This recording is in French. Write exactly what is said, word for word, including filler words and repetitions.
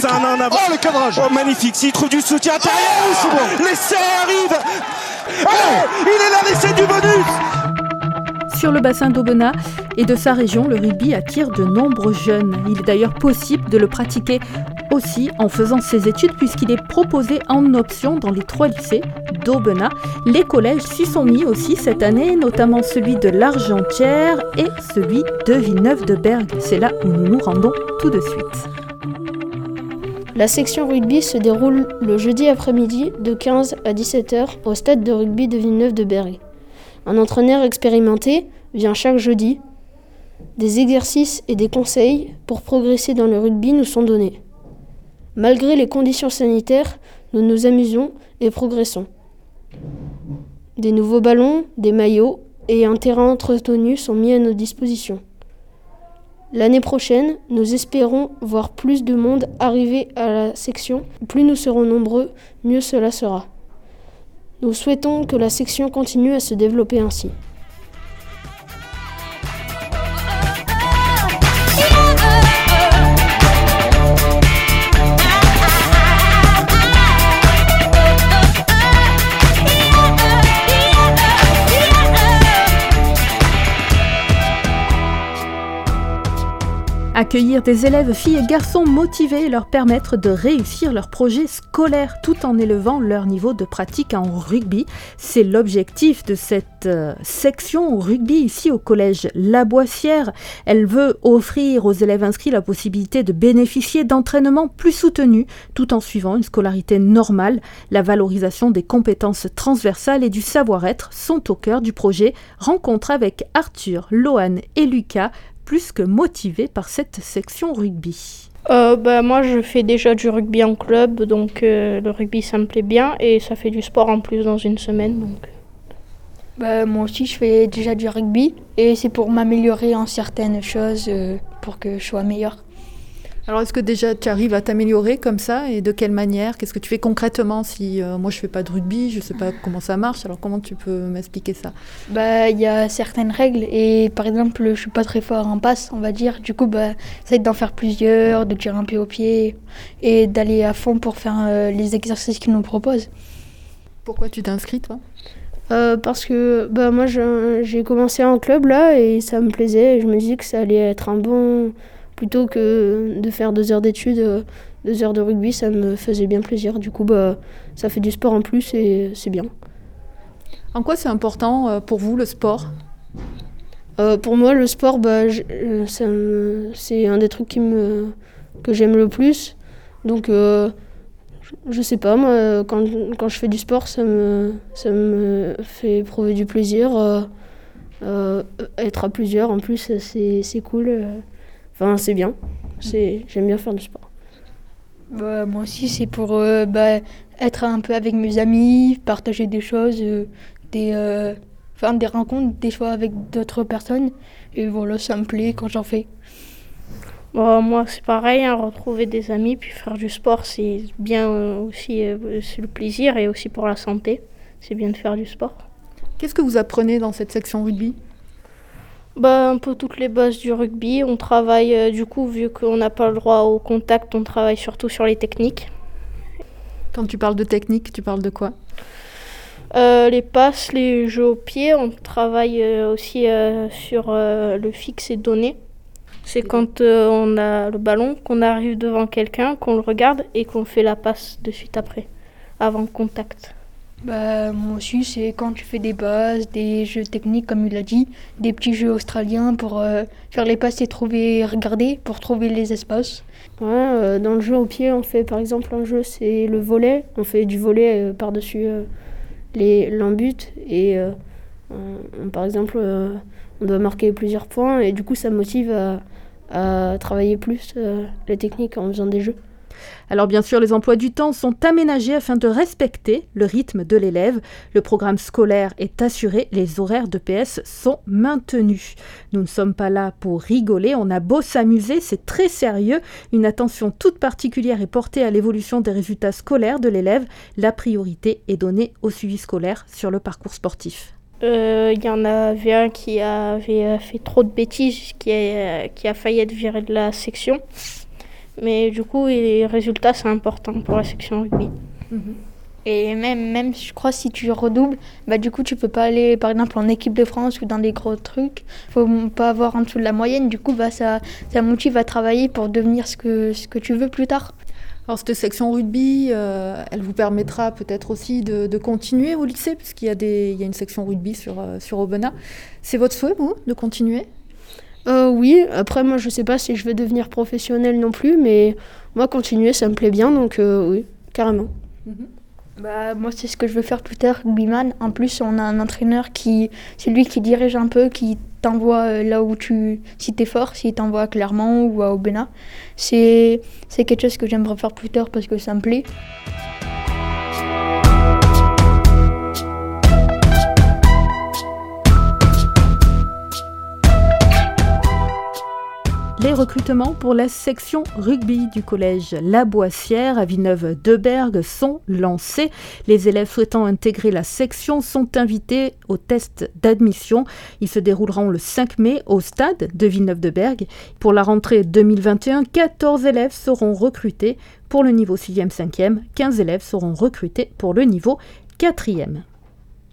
Un en avant. Oh, le cadrage. Oh, magnifique. S'il trouve du soutien intérieur, oh, c'est bon. L'essai arrive. Oh, il est là, l'essai du bonus. Sur le bassin d'Aubenas et de sa région, le rugby attire de nombreux jeunes. Il est d'ailleurs possible de le pratiquer aussi en faisant ses études puisqu'il est proposé en option dans les trois lycées d'Aubenas. Les collèges s'y sont mis aussi cette année, notamment celui de l'Argentière et celui de Villeneuve-de-Berg. C'est là où nous nous rendons tout de suite. La section rugby se déroule le jeudi après-midi de quinze à dix-sept heures au stade de rugby de Villeneuve-de-Berg. Un entraîneur expérimenté vient chaque jeudi. Des exercices et des conseils pour progresser dans le rugby nous sont donnés. Malgré les conditions sanitaires, nous nous amusons et progressons. Des nouveaux ballons, des maillots et un terrain entretenu sont mis à nos dispositions. L'année prochaine, nous espérons voir plus de monde arriver à la section. Plus nous serons nombreux, mieux cela sera. Nous souhaitons que la section continue à se développer ainsi. Accueillir des élèves filles et garçons motivés et leur permettre de réussir leur projet scolaire tout en élevant leur niveau de pratique en rugby. C'est l'objectif de cette euh, section rugby ici au collège La Boissière. Elle veut offrir aux élèves inscrits la possibilité de bénéficier d'entraînements plus soutenus tout en suivant une scolarité normale. La valorisation des compétences transversales et du savoir-être sont au cœur du projet. Rencontre avec Arthur, Lohan et Lucas, plus que motivés par cette section rugby. Euh, bah, moi, je fais déjà du rugby en club, donc euh, le rugby, ça me plaît bien et ça fait du sport en plus dans une semaine. Donc. Bah, moi aussi, je fais déjà du rugby et c'est pour m'améliorer en certaines choses, euh, pour que je sois meilleur. Alors, est-ce que déjà tu arrives à t'améliorer comme ça et de quelle manière ? Qu'est-ce que tu fais concrètement si euh, moi je fais pas de rugby, je sais pas comment ça marche, alors comment tu peux m'expliquer ça ? Bah, il y a certaines règles et par exemple, je suis pas très fort en passe, on va dire. Du coup, bah, j'essaie d'en faire plusieurs, de tirer un peu au pied et d'aller à fond pour faire euh, les exercices qu'ils nous proposent. Pourquoi tu t'es inscrite, toi ? Euh, parce que bah, moi, je, j'ai commencé en club là et ça me plaisait. Et je me disais que ça allait être un bon... Plutôt que de faire deux heures d'études, deux heures de rugby, ça me faisait bien plaisir. Du coup, bah, ça fait du sport en plus et c'est bien. En quoi c'est important pour vous, le sport ? euh, Pour moi, le sport, bah, je, ça me, c'est un des trucs qui me, que j'aime le plus. Donc, euh, je, je sais pas, moi, quand, quand je fais du sport, ça me, ça me fait éprouver du plaisir. Euh, euh, être à plusieurs, en plus, c'est, c'est cool. Euh. Enfin, c'est bien. C'est... J'aime bien faire du sport. Bah, moi aussi, c'est pour euh, bah, être un peu avec mes amis, partager des choses, euh, des, euh, faire des rencontres, des fois avec d'autres personnes. Et voilà, ça me plaît quand j'en fais. Bon, moi, c'est pareil, hein, retrouver des amis, puis faire du sport, c'est bien euh, aussi, euh, c'est le plaisir et aussi pour la santé. C'est bien de faire du sport. Qu'est-ce que vous apprenez dans cette section rugby ? Bah, un peu toutes les bases du rugby. On travaille, euh, du coup, vu qu'on n'a pas le droit au contact, on travaille surtout sur les techniques. Quand tu parles de technique, tu parles de quoi ? euh, Les passes, les jeux au pied. On travaille euh, aussi euh, sur euh, le fixe et donné. C'est quand euh, on a le ballon, qu'on arrive devant quelqu'un, qu'on le regarde et qu'on fait la passe de suite après, avant le contact. Bah, moi aussi, c'est quand tu fais des bases, des jeux techniques, comme il a dit, des petits jeux australiens pour euh, faire les passes et trouver, regarder, pour trouver les espaces. Ouais, euh, dans le jeu au pied, on fait par exemple un jeu, c'est le volley. On fait du volley euh, par-dessus euh, les l'embut et euh, on, on, par exemple, euh, on doit marquer plusieurs points et du coup, ça motive à, à travailler plus euh, les techniques en faisant des jeux. Alors bien sûr, les emplois du temps sont aménagés afin de respecter le rythme de l'élève. Le programme scolaire est assuré, les horaires de P S sont maintenus. Nous ne sommes pas là pour rigoler, on a beau s'amuser, c'est très sérieux. Une attention toute particulière est portée à l'évolution des résultats scolaires de l'élève. La priorité est donnée au suivi scolaire sur le parcours sportif. Il euh, y en avait un qui avait fait trop de bêtises, qui a, qui a failli être viré de la section. Mais du coup, les résultats, c'est important pour la section rugby. Mmh. Et même, même, je crois, si tu redoubles, bah, du coup, tu peux pas aller, par exemple, en équipe de France ou dans des gros trucs. Faut pas avoir en dessous de la moyenne. Du coup, bah, ça, ça motive à travailler pour devenir ce que, ce que tu veux plus tard. Alors cette section rugby, euh, elle vous permettra peut-être aussi de, de continuer au lycée, puisqu'il y a, des, il y a une section rugby sur, euh, sur Aubenas. C'est votre souhait, vous, de continuer ? Euh, oui, après moi je sais pas si je vais devenir professionnel non plus, mais moi continuer ça me plaît bien, donc euh, oui, carrément. Mmh. Bah, moi, c'est ce que je veux faire plus tard, rugbyman. En plus, on a un entraîneur qui, c'est lui qui dirige un peu, qui t'envoie là où tu, si t'es fort, s'il t'envoie à Clermont ou à Aubenas. C'est, c'est quelque chose que j'aimerais faire plus tard parce que ça me plaît. Les recrutements pour la section rugby du collège La Boissière à Villeneuve-de-Berg sont lancés. Les élèves souhaitant intégrer la section sont invités au test d'admission. Ils se dérouleront le cinq mai au stade de Villeneuve-de-Berg. Pour la rentrée deux mille vingt et un, quatorze élèves seront recrutés pour le niveau sixième cinquième. quinze élèves seront recrutés pour le niveau quatrième.